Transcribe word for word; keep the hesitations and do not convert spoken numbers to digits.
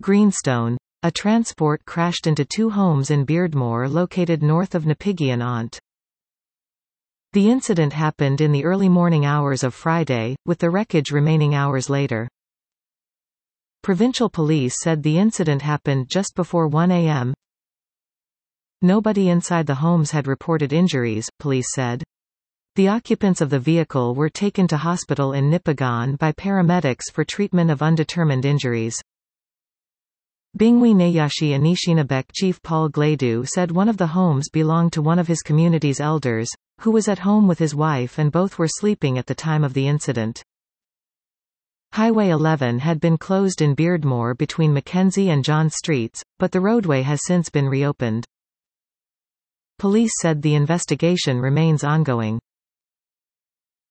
Greenstone. A transport crashed into two homes in Beardmore located north of Nepegian-Ont. The incident happened in the early morning hours of Friday, with the wreckage remaining hours later. Provincial police said the incident happened just before one A M Nobody inside the homes had reported injuries, police said. The occupants of the vehicle were taken to hospital in Nipigon by paramedics for treatment of undetermined injuries. Bingui Nayashi Anishinabek Chief Paul Gladu said one of the homes belonged to one of his community's elders, who was at home with his wife and both were sleeping at the time of the incident. Highway eleven had been closed in Beardmore between Mackenzie and John Streets, but the roadway has since been reopened. Police said the investigation remains ongoing.